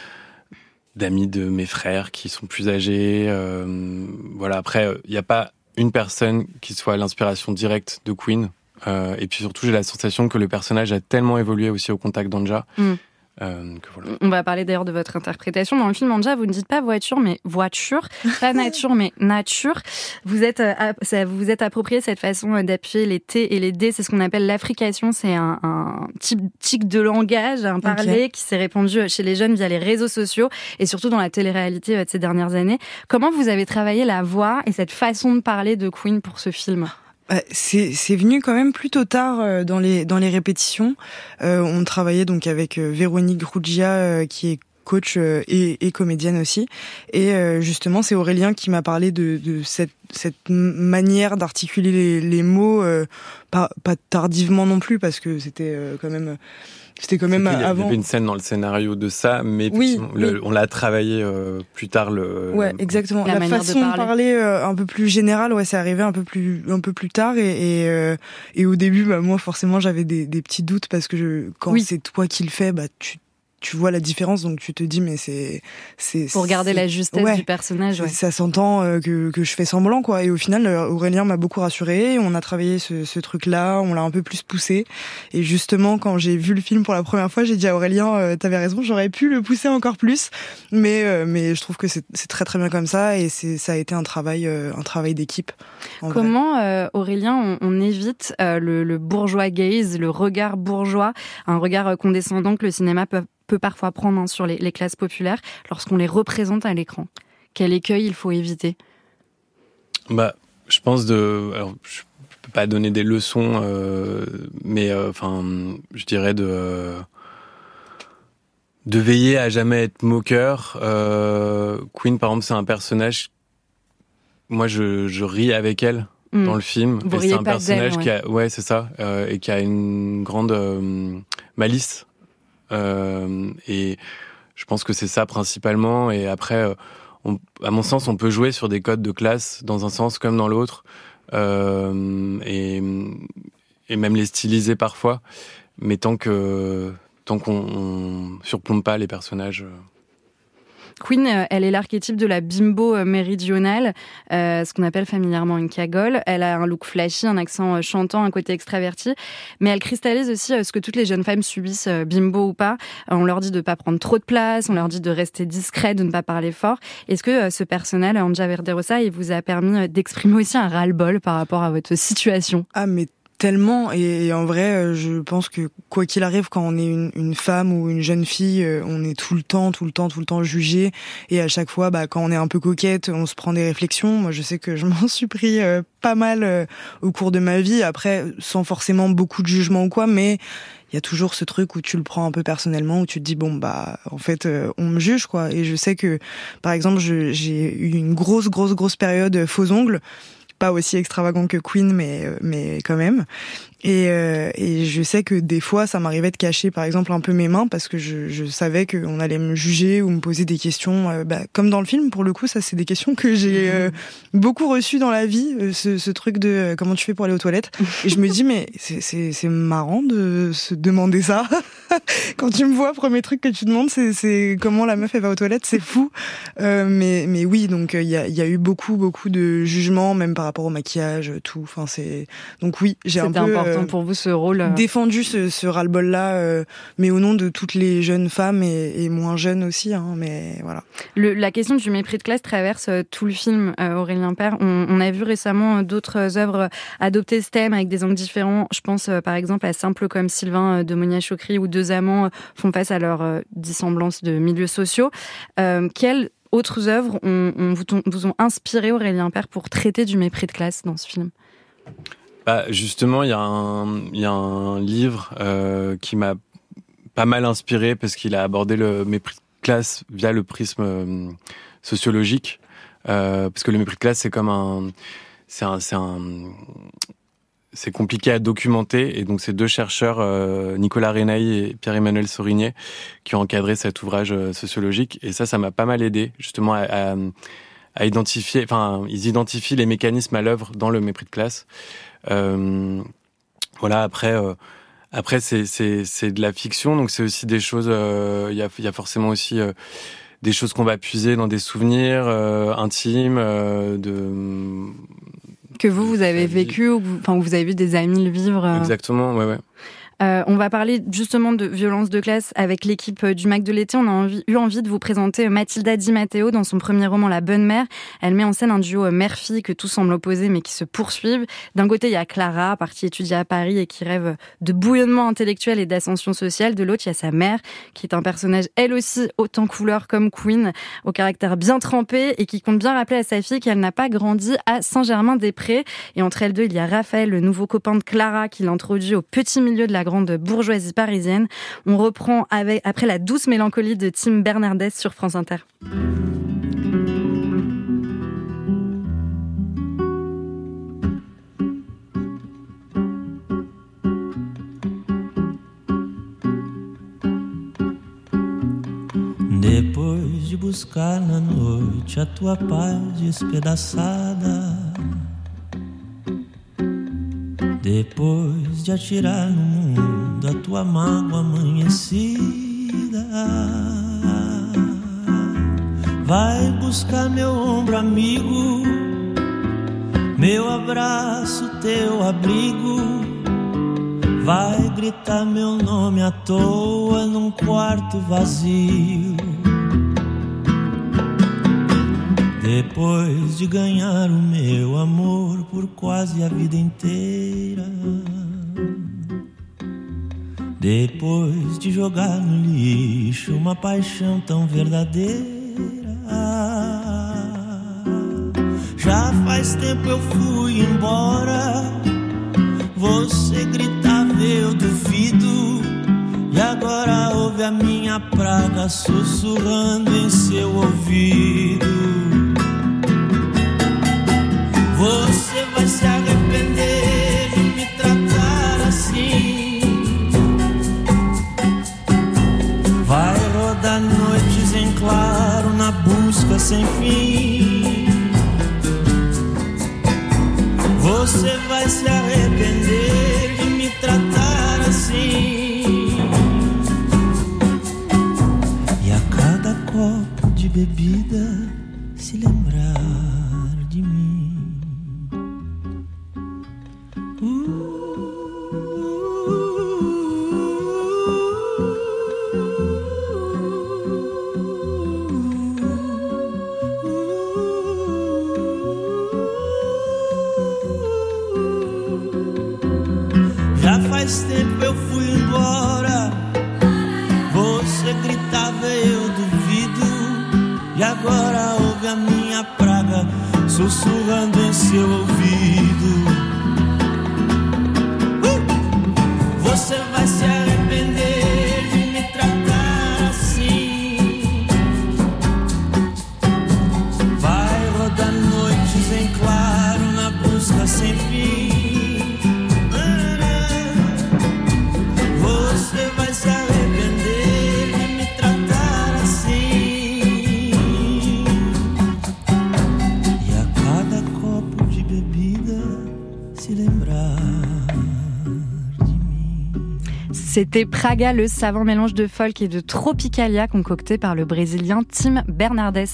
d'amis de mes frères qui sont plus âgés. Euh, voilà, après, il n'y a pas une personne qui soit l'inspiration directe de Queen. Euh, et puis surtout, j'ai la sensation que le personnage a tellement évolué aussi au contact d'Anja. Mm. Euh, que voilà. On va parler d'ailleurs de votre interprétation. Dans le film, Anja, vous ne dites pas voiture, mais voiture. Pas nature, mais nature. Vous êtes, euh, vous êtes approprié cette façon d'appuyer les T et les D. C'est ce qu'on appelle l'affrication. C'est un, un type tic de langage, un parler okay. qui s'est répandu chez les jeunes via les réseaux sociaux et surtout dans la télé-réalité de ces dernières années. Comment vous avez travaillé la voix et cette façon de parler de Queen pour ce film ? C'est, c'est venu quand même plutôt tard euh, dans les dans les répétitions. Euh, on travaillait donc avec euh, Véronique Ruggia euh, qui est coach euh, et, et comédienne aussi. Et euh, justement, c'est Aurélien qui m'a parlé de, de cette cette manière d'articuler les, les mots, euh, pas pas tardivement non plus parce que c'était euh, quand même. C'était quand même C'était, avant. Il y avait une scène dans le scénario de ça, mais oui, le, oui. on l'a travaillé euh, plus tard. Le, ouais, exactement. La, La façon de parler, de parler euh, un peu plus générale, ouais, c'est arrivé un peu plus, un peu plus tard. Et et, euh, et au début, bah moi, forcément, j'avais des, des petits doutes parce que je, quand oui. c'est toi qui le fais, bah tu tu vois la différence, donc tu te dis mais c'est c'est pour garder c'est, la justesse ouais, du personnage. Ouais. Ça s'entend euh, que que je fais semblant quoi. Et au final, Aurélien m'a beaucoup rassuré. On a travaillé ce, ce truc-là, on l'a un peu plus poussé. Et justement, quand j'ai vu le film pour la première fois, j'ai dit à Aurélien, euh, t'avais raison, j'aurais pu le pousser encore plus. Mais euh, mais je trouve que c'est c'est très très bien comme ça et c'est ça a été un travail euh, un travail d'équipe. Comment euh, Aurélien, on, on évite euh, le, le bourgeois gaze, le regard bourgeois, un regard condescendant que le cinéma peut peut parfois prendre hein, sur les, les classes populaires lorsqu'on les représente à l'écran. Quel écueil il faut éviter? Bah, je pense de. Alors, je peux pas donner des leçons, euh, mais enfin, euh, je dirais de euh, de veiller à jamais être moqueur. Euh, Queen, par exemple, c'est un personnage. Moi, je, je ris avec elle mmh. dans le film. Vous et riez c'est un pas personnage ouais. qui a, ouais, c'est ça, euh, et qui a une grande euh, malice. Euh, et je pense que c'est ça principalement. Et après, on, à mon sens, on peut jouer sur des codes de classe dans un sens comme dans l'autre, euh, et, et même les styliser parfois. Mais tant que tant qu'on on surplombe pas les personnages. Queen, elle est l'archétype de la bimbo méridionale, euh, ce qu'on appelle familièrement une cagole. Elle a un look flashy, un accent chantant, un côté extraverti, mais elle cristallise aussi ce que toutes les jeunes femmes subissent, bimbo ou pas. On leur dit de ne pas prendre trop de place, on leur dit de rester discret, de ne pas parler fort. Est-ce que ce personnel, Anja Verderosa, il vous a permis d'exprimer aussi un ras-le-bol par rapport à votre situation? Ah, mais tellement, et, et en vrai, je pense que quoi qu'il arrive, quand on est une, une femme ou une jeune fille, on est tout le temps, tout le temps, tout le temps jugée, et à chaque fois, bah, quand on est un peu coquette, on se prend des réflexions. Moi, je sais que je m'en suis pris euh, pas mal euh, au cours de ma vie, après, sans forcément beaucoup de jugement ou quoi, mais il y a toujours ce truc où tu le prends un peu personnellement, où tu te dis, bon, bah, en fait, euh, on me juge, quoi. Et je sais que, par exemple, je, j'ai eu une grosse, grosse, grosse période faux ongles, pas aussi extravagant que Queen, mais mais quand même. Et, euh, et je sais que des fois, ça m'arrivait de cacher, par exemple, un peu mes mains parce que je, je savais qu'on allait me juger ou me poser des questions, euh, bah, comme dans le film. Pour le coup, ça, c'est des questions que j'ai euh, beaucoup reçues dans la vie. Euh, ce, ce truc de euh, comment tu fais pour aller aux toilettes. Et je me dis, mais c'est, c'est, c'est marrant de se demander ça. Quand tu me vois, premier truc que tu demandes, c'est, c'est comment la meuf elle va aux toilettes. C'est fou. Euh, mais, mais oui, donc il y a, y a eu beaucoup, beaucoup de jugements, même par rapport au maquillage, tout. Enfin, c'est donc oui, j'ai C'était un peu important pour vous ce rôle euh... défendu ce, ce ras-le-bol-là, euh, mais au nom de toutes les jeunes femmes et, et moins jeunes aussi. Hein, mais voilà. Le, la question du mépris de classe traverse euh, tout le film, euh, Aurélien Père. On, on a vu récemment euh, d'autres œuvres adopter ce thème avec des angles différents. Je pense euh, par exemple à Simple comme Sylvain euh, de Monia Chokri, où deux amants euh, font face à leur euh, dissemblance de milieux sociaux. Euh, quelles autres œuvres on, on, vous, on, vous ont inspiré, Aurélien Père, pour traiter du mépris de classe dans ce film ? Bah, justement, il y a un, il y a un livre euh, qui m'a pas mal inspiré parce qu'il a abordé le mépris de classe via le prisme euh, sociologique. Euh, parce que le mépris de classe, c'est comme un, c'est un, c'est un, c'est compliqué à documenter. Et donc, c'est deux chercheurs, euh, Nicolas Renaï et Pierre-Emmanuel Sorigné, qui ont encadré cet ouvrage euh, sociologique. Et ça, ça m'a pas mal aidé, justement, à, à, à identifier, enfin, ils identifient les mécanismes à l'œuvre dans le mépris de classe. Euh, voilà, après, euh, après c'est c'est c'est de la fiction, donc c'est aussi des choses. Il euh, y a il y a forcément aussi euh, des choses qu'on va puiser dans des souvenirs euh, intimes euh, de que vous vous avez vécu, ou vous, enfin vous avez vu des amis le vivre. Euh... Exactement, ouais ouais. Euh, on va parler justement de violence de classe avec l'équipe du Mac de l'été. On a envie, eu envie de vous présenter Mathilda Di Matteo dans son premier roman La Bonne Mère. Elle met en scène un duo mère-fille que tout semble opposé mais qui se poursuivent. D'un côté, il y a Clara, partie étudier à Paris et qui rêve de bouillonnement intellectuel et d'ascension sociale. De l'autre, il y a sa mère qui est un personnage elle aussi autant couleur comme Queen, au caractère bien trempé et qui compte bien rappeler à sa fille qu'elle n'a pas grandi à Saint-Germain-des-Prés. Et entre elles deux, il y a Raphaël, le nouveau copain de Clara qui l'introduit au petit milieu de la grande bourgeoisie parisienne. On reprend avec, après la douce mélancolie de Tim Bernardès sur France Inter. Depois de buscar na noite a tua paz despedaçada, depois de atirar no mundo a tua mágoa amanhecida, vai buscar meu ombro amigo, meu abraço, teu abrigo, vai gritar meu nome à toa num quarto vazio. Depois de ganhar o meu amor por quase a vida inteira, depois de jogar no lixo uma paixão tão verdadeira, já faz tempo eu fui embora, você gritava eu duvido, e agora ouve a minha praga sussurrando em seu ouvido. Você vai se arrepender de me tratar assim, vai rodar noites em claro na busca sem fim. Você vai se arrepender de me tratar assim, e a cada copo de bebida se lembrar de mim. Já faz tempo eu fui embora, você gritava eu duvido, e agora ouve a minha praga sussurrando em seu ouvido. uh! Você vai se arrepender de me tratar assim, vai rodar noites em claro na busca C'était Praga, le savant mélange de folk et de tropicalia concocté par le Brésilien Tim Bernardes.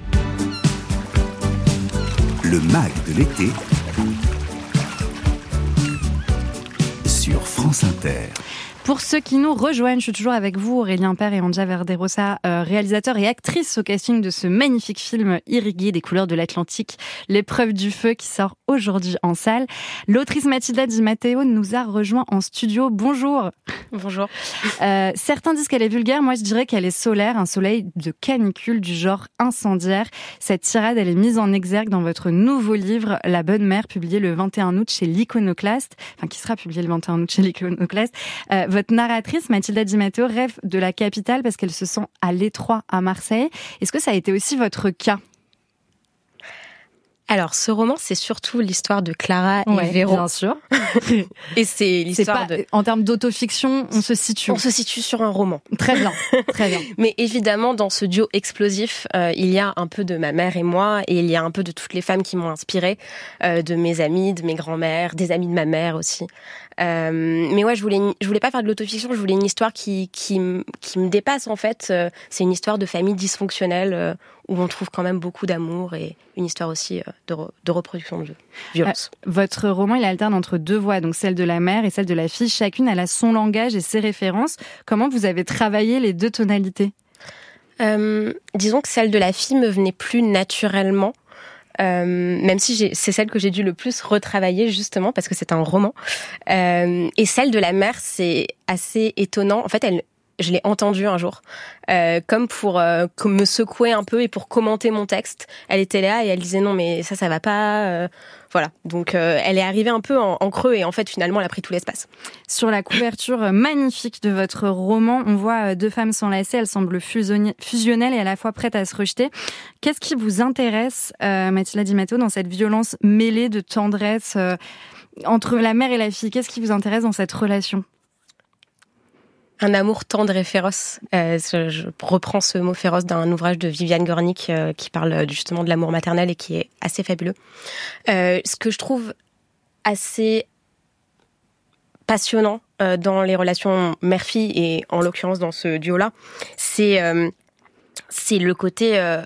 Le mag de l'été sur France Inter. Pour ceux qui nous rejoignent, je suis toujours avec vous, Aurélien Père et Anja Verderosa, euh, réalisateurs et actrices au casting de ce magnifique film irrigué des couleurs de l'Atlantique, L'épreuve du feu, qui sort aujourd'hui en salle. L'autrice Mathilda Di Matteo nous a rejoint en studio. Bonjour. Bonjour. Euh, certains disent qu'elle est vulgaire, moi je dirais qu'elle est solaire, un soleil de canicule du genre incendiaire. Cette tirade, elle est mise en exergue dans votre nouveau livre, La Bonne Mère, publié le vingt et un août chez l'Iconoclaste, enfin qui sera publié le vingt et un août chez l'Iconoclaste. Euh, Votre narratrice, Mathilda Di Matteo, rêve de la capitale parce qu'elle se sent à l'étroit à Marseille. Est-ce que ça a été aussi votre cas ? Alors, ce roman, c'est surtout l'histoire de Clara et ouais, Véro. Bien sûr. Et c'est l'histoire c'est pas, de... En termes d'autofiction, on se situe. On se situe sur un roman. Très bien, très bien. Mais évidemment, dans ce duo explosif, euh, il y a un peu de ma mère et moi, et il y a un peu de toutes les femmes qui m'ont inspirée, euh, de mes amies, de mes grands-mères, des amis de ma mère aussi. Euh, mais ouais, je voulais, je voulais pas faire de l'autofiction, je voulais une histoire qui, qui, qui me dépasse en fait. Euh, c'est une histoire de famille dysfonctionnelle euh, où on trouve quand même beaucoup d'amour et une histoire aussi euh, de, re, de reproduction de violence. Euh, votre roman, il alterne entre deux voix, donc celle de la mère et celle de la fille. Chacune, elle a son langage et ses références. Comment vous avez travaillé les deux tonalités ? euh, Disons que celle de la fille me venait plus naturellement. Euh, même si j'ai, c'est celle que j'ai dû le plus retravailler justement parce que c'est un roman. Euh, et celle de la mère, c'est assez étonnant. En fait, elle, je l'ai entendue un jour, euh, comme pour euh, comme me secouer un peu et pour commenter mon texte. Elle était là et elle disait non mais ça, ça va pas. Euh, voilà. Donc euh, elle est arrivée un peu en, en creux et en fait finalement elle a pris tout l'espace. Sur la couverture magnifique de votre roman, on voit deux femmes s'enlacer. Elles semblent fusionnelles et à la fois prêtes à se rejeter. Qu'est-ce qui vous intéresse, euh, Mathilda Di Matteo, dans cette violence mêlée de tendresse euh, entre la mère et la fille ? Qu'est-ce qui vous intéresse dans cette relation ? Un amour tendre et féroce. Euh, je, je reprends ce mot féroce d'un ouvrage de Viviane Gornick euh, qui parle justement de l'amour maternel et qui est assez fabuleux. Euh, ce que je trouve assez passionnant euh, dans les relations mère-fille et en l'occurrence dans ce duo-là, c'est euh, c'est le côté euh,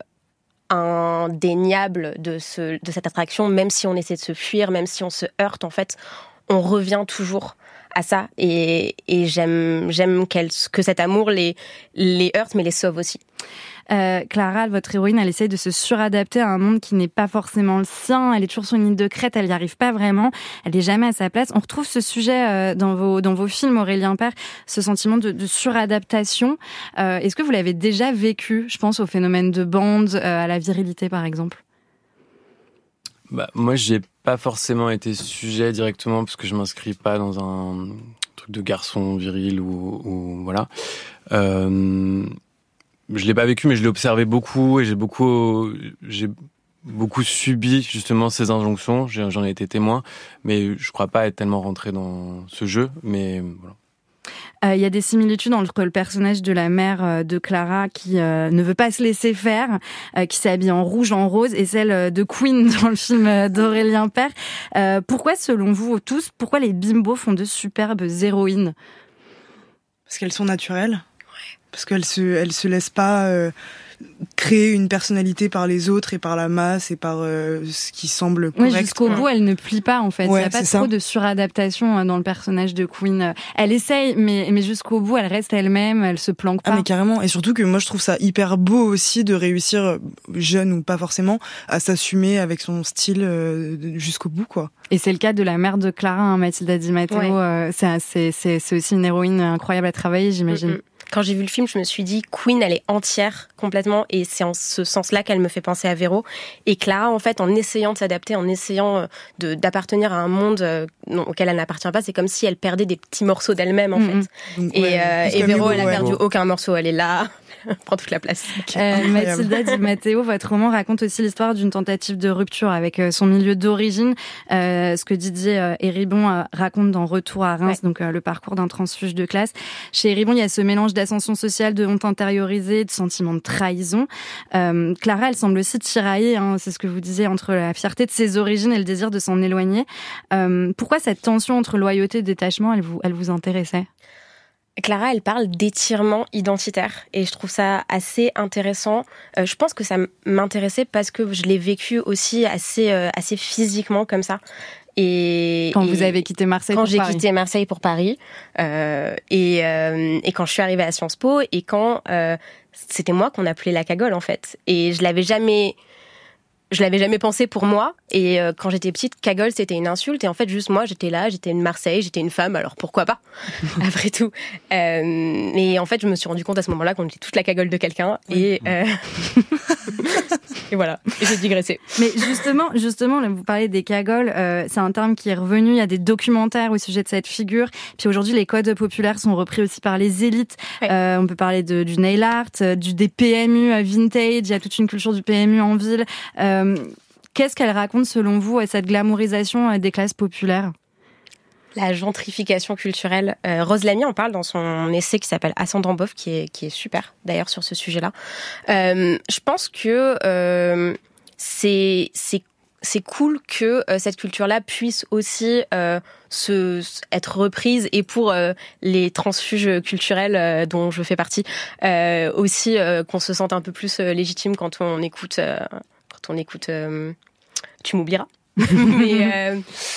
indéniable de ce de cette attraction, même si on essaie de se fuir, même si on se heurte, en fait, on revient toujours à ça et, et j'aime, j'aime qu'elle, que cet amour les, les heurte mais les sauve aussi. Euh, Clara, votre héroïne, elle essaye de se suradapter à un monde qui n'est pas forcément le sien. Elle est toujours sur une île de crête, elle n'y arrive pas vraiment. Elle n'est jamais à sa place. On retrouve ce sujet euh, dans vos dans vos films, Aurélien Père, ce sentiment de, de suradaptation. Euh, est-ce que vous l'avez déjà vécu ? Je pense au phénomène de bande, euh, à la virilité, par exemple. Bah, moi, j'ai pas forcément été sujet directement parce que je m'inscris pas dans un truc de garçon viril ou, ou voilà. Euh, je l'ai pas vécu, mais je l'ai observé beaucoup et j'ai beaucoup, j'ai beaucoup subi justement ces injonctions. J'en ai été témoin, mais je crois pas être tellement rentré dans ce jeu. Mais voilà. Il euh, y a des similitudes entre le personnage de la mère euh, de Clara qui euh, ne veut pas se laisser faire, euh, qui s'habille en rouge, en rose, et celle de Queen dans le film d'Aurélien Père. Euh, pourquoi, selon vous tous, pourquoi les bimbos font de superbes héroïnes ? Parce qu'elles sont naturelles. Ouais. Parce qu'elles se, elles se laissent pas euh, créer une personnalité par les autres et par la masse et par euh, ce qui semble correct. Oui, jusqu'au bout, elle ne plie pas, en fait. Ouais, il n'y a pas trop ça. de suradaptation dans le personnage de Queen. Elle essaye, mais, mais jusqu'au bout, elle reste elle-même, elle se planque pas. Ah, mais carrément. Et surtout que moi, je trouve ça hyper beau aussi de réussir, jeune ou pas forcément, à s'assumer avec son style euh, jusqu'au bout, quoi. Et c'est le cas de la mère de Clara, hein, Mathilda Di Matteo. Ouais. Euh, c'est, c'est, c'est, c'est aussi une héroïne incroyable à travailler, j'imagine. Mm-hmm. Quand j'ai vu le film, je me suis dit, Queen, elle est entière complètement, et c'est en ce sens-là qu'elle me fait penser à Véro. Et Clara, en fait, en essayant de s'adapter, en essayant de, d'appartenir à un monde auquel elle n'appartient pas, c'est comme si elle perdait des petits morceaux d'elle-même, en mmh. fait. Donc, et, ouais, euh, et Véro, elle a perdu ouais. aucun morceau, elle est là, prend toute la place. Euh, Mathilda Di Matteo, votre roman raconte aussi l'histoire d'une tentative de rupture avec son milieu d'origine, euh, ce que Didier euh, Héribon euh, raconte dans Retour à Reims, ouais. donc euh, le parcours d'un transfuge de classe. Chez Héribon, il y a ce mélange d'ascension sociale, de honte intériorisée, de sentiment de trahison. Euh, Clara, elle semble aussi tiraillée, hein, c'est ce que vous disiez, entre la fierté de ses origines et le désir de s'en éloigner. Euh, pourquoi cette tension entre loyauté et détachement, elle vous, elle vous intéressait ? Clara, elle parle d'étirement identitaire et je trouve ça assez intéressant. Euh, je pense que ça m'intéressait parce que je l'ai vécu aussi assez, euh, assez physiquement comme ça. Et, quand et vous avez quitté Marseille quand pour j'ai Paris. quitté Marseille pour Paris euh, et, euh, et quand je suis arrivée à Sciences Po et quand euh, c'était moi qu'on appelait la cagole en fait. Et je l'avais jamais... Je l'avais jamais pensé pour moi. Et euh, quand j'étais petite, cagole, c'était une insulte. Et en fait, juste moi, j'étais là, j'étais une Marseille, j'étais une femme, alors pourquoi pas, après tout. Euh, et en fait, je me suis rendu compte à ce moment-là qu'on était toute la cagole de quelqu'un. Et, euh... et voilà, et j'ai digressé. Mais justement, justement, là, vous parlez des cagoles, euh, c'est un terme qui est revenu. Il y a des documentaires au sujet de cette figure. Puis aujourd'hui, les codes populaires sont repris aussi par les élites. Ouais. Euh, on peut parler de, du nail art, du, des P M U vintage. Il y a toute une culture du P M U en ville. Euh, Qu'est-ce qu'elle raconte selon vous, cette glamourisation des classes populaires ? La gentrification culturelle. Euh, Rose Lamy en parle dans son essai qui s'appelle Ascendant Bof, qui est, qui est super d'ailleurs sur ce sujet-là. Euh, je pense que euh, c'est, c'est, c'est cool que euh, cette culture-là puisse aussi euh, se, être reprise et pour euh, les transfuges culturels euh, dont je fais partie, euh, aussi euh, qu'on se sente un peu plus euh, légitime quand on écoute... Euh, on écoute euh, Tu m'oublieras. mais, euh,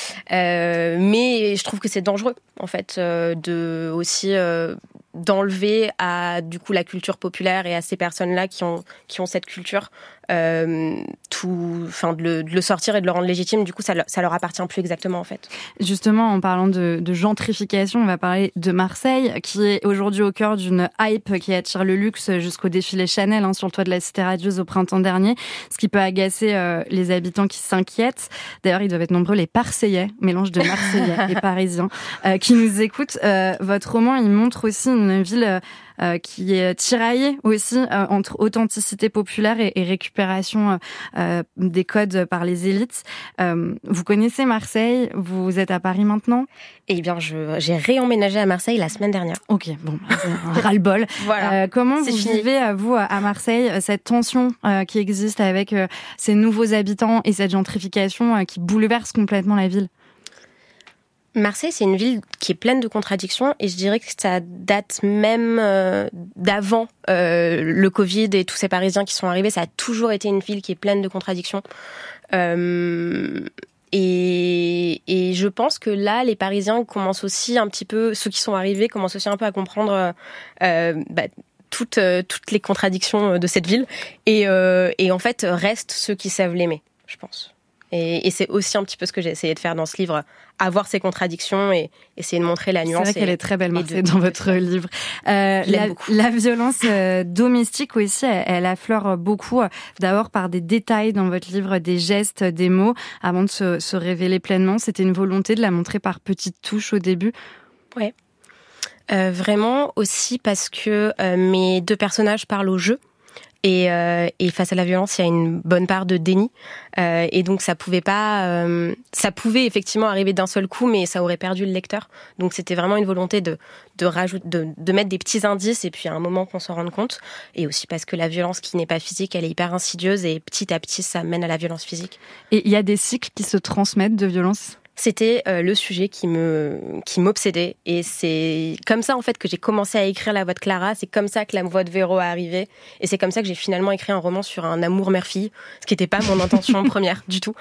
euh, mais je trouve que c'est dangereux, en fait, euh, de aussi euh, d'enlever à du coup la culture populaire et à ces personnes-là qui ont qui ont cette culture, euh, tout, enfin de le, de le sortir et de le rendre légitime. Du coup, ça, ça leur appartient plus exactement, en fait. Justement, en parlant de, de gentrification, on va parler de Marseille, qui est aujourd'hui au cœur d'une hype qui attire le luxe jusqu'au défilé Chanel hein, sur le toit de la Cité radieuse au printemps dernier, ce qui peut agacer euh, les habitants qui s'inquiètent. D'ailleurs, ils doivent être nombreux, les Parseillais, mélange de Marseillais et Parisiens, euh, qui nous écoutent. Euh, votre roman, il montre aussi une ville euh, qui est tiraillée aussi euh, entre authenticité populaire et, et récupération euh, des codes par les élites. Euh, vous connaissez Marseille, vous êtes à Paris maintenant ? Eh bien, je, j'ai réemménagé à Marseille la semaine dernière. Ok, bon, c'est un ras-le-bol. Voilà, euh, comment vous fini. vivez, vous, à Marseille, cette tension euh, qui existe avec euh, ces nouveaux habitants et cette gentrification euh, qui bouleverse complètement la ville ? Marseille, c'est une ville qui est pleine de contradictions et je dirais que ça date même euh, d'avant euh, le Covid et tous ces Parisiens qui sont arrivés. Ça a toujours été une ville qui est pleine de contradictions. Euh, et, et je pense que là, les Parisiens commencent aussi un petit peu, ceux qui sont arrivés commencent aussi un peu à comprendre euh, bah, toutes, euh, toutes les contradictions de cette ville. Et, euh, et en fait, restent ceux qui savent l'aimer, je pense. Et, et c'est aussi un petit peu ce que j'ai essayé de faire dans ce livre, avoir ces contradictions et essayer de montrer la nuance. C'est vrai et, qu'elle est très belle, Marseille, dans votre livre. Euh, la, la violence euh, domestique aussi, elle, elle affleure beaucoup, euh, d'abord par des détails dans votre livre, des gestes, des mots, avant de se, se révéler pleinement. C'était une volonté de la montrer par petites touches au début. Ouais. Euh, vraiment aussi parce que euh, mes deux personnages parlent au jeu. Et, euh, et face à la violence, il y a une bonne part de déni. Euh, et donc, ça pouvait pas, euh, ça pouvait effectivement arriver d'un seul coup, mais ça aurait perdu le lecteur. Donc, c'était vraiment une volonté de, de rajouter, de, de mettre des petits indices et puis à un moment qu'on s'en rende compte. Et aussi parce que la violence qui n'est pas physique, elle est hyper insidieuse et petit à petit, ça mène à la violence physique. Et il y a des cycles qui se transmettent de violence ? C'était euh, le sujet qui me qui m'obsédait et c'est comme ça en fait que j'ai commencé à écrire La Voix de Clara. C'est comme ça que La Voix de Véro est arrivée et c'est comme ça que j'ai finalement écrit un roman sur un amour mère-fille, ce qui n'était pas mon intention première du tout.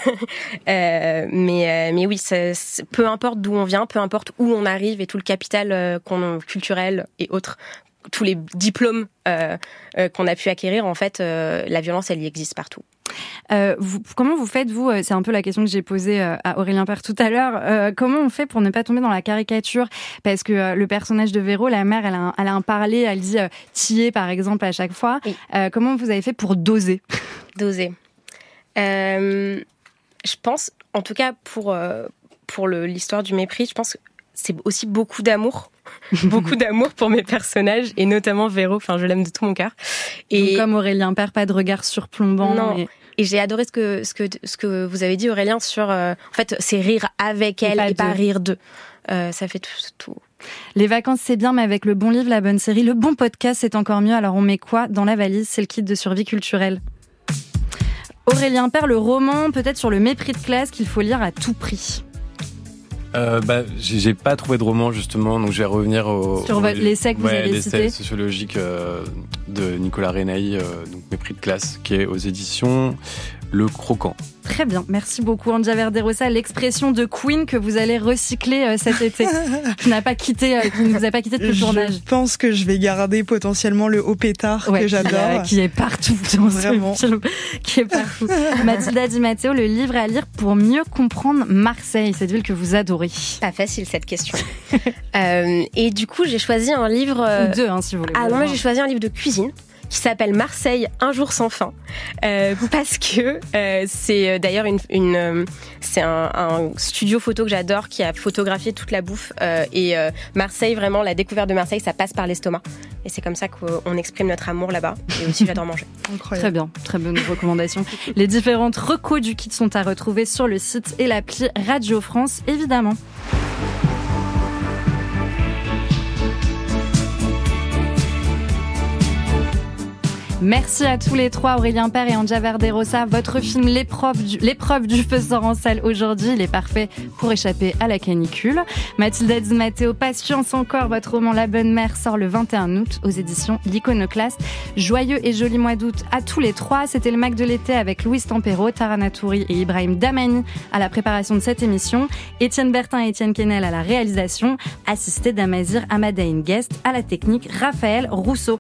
euh, mais euh, mais oui, ça, peu importe d'où on vient, peu importe où on arrive et tout le capital euh, qu'on culturel et autres, tous les diplômes euh, euh, qu'on a pu acquérir, en fait, euh, la violence elle y existe partout. Euh, vous, comment vous faites, vous, c'est un peu la question que j'ai posée à Aurélien Père tout à l'heure, euh, comment on fait pour ne pas tomber dans la caricature ? Parce que euh, le personnage de Véro, la mère, elle a un, elle a un parler, elle dit euh, « tier » par exemple à chaque fois. Oui. Euh, comment vous avez fait pour doser ? Doser. Euh, je pense, en tout cas pour, euh, pour le, l'histoire du mépris, je pense que c'est aussi beaucoup d'amour. beaucoup d'amour pour mes personnages et notamment Véro, enfin je l'aime de tout mon cœur. Et donc, comme Aurélien Père, pas de regard surplombant. Non. Et... et j'ai adoré ce que ce que ce que vous avez dit, Aurélien, sur euh, en fait c'est rire avec elle et pas, et pas rire d'eux. Euh, ça fait tout, tout. Les vacances c'est bien, mais avec le bon livre, la bonne série, le bon podcast c'est encore mieux. Alors on met quoi dans la valise ? C'est le kit de survie culturelle. Aurélien Père, le roman peut-être sur le mépris de classe qu'il faut lire à tout prix. Euh, bah, j'ai, j'ai pas trouvé de roman justement, donc je vais revenir au, sur au, l'essai que vous ouais, avez l'essai cité sociologique euh, de Nicolas Renaï, euh, donc Mépris de classe, qui est aux éditions Le Croquant. Très bien, merci beaucoup Andja Verderosa. L'expression de Queen que vous allez recycler euh, cet été, qui n'a pas quitté, euh, qui ne vous a pas quitté depuis le tournage. Je pense que je vais garder potentiellement le haut pétard ouais, que j'adore, qui, euh, qui est partout dans vraiment, ce film, qui est partout. Mathilda Di Matteo, le livre à lire pour mieux comprendre Marseille, cette ville que vous adorez. Pas facile cette question. euh, et du coup, j'ai choisi un livre. Euh... Deux, hein, si vous voulez. Ah non, moi j'ai choisi un livre de cuisine qui s'appelle Marseille, un jour sans fin, euh, parce que euh, c'est d'ailleurs une, une euh, c'est un, un studio photo que j'adore qui a photographié toute la bouffe euh, et euh, Marseille, vraiment la découverte de Marseille, ça passe par l'estomac et c'est comme ça qu'on exprime notre amour là-bas et aussi j'adore manger. Incroyable. Très bien, très bonne recommandation. Les différentes recos du kit sont à retrouver sur le site et l'appli Radio France évidemment. Merci à tous les trois, Aurélien Père et Andja Verderosa. Votre film L'épreuve du, L'épreuve du feu sort en salle aujourd'hui. Il est parfait pour échapper à la canicule. Mathilda Di Matteo, Patience encore. Votre roman La Bonne Mère sort le vingt et un août aux éditions L'Iconoclaste. Joyeux et joli mois d'août à tous les trois. C'était le Mac de l'été avec Louise Tempero, Tara Natouri et Ibrahim Damani à la préparation de cette émission. Étienne Bertin et Étienne Kennel à la réalisation. Assisté d'Amazir Amadaïn Guest à la technique. Raphaël Rousseau.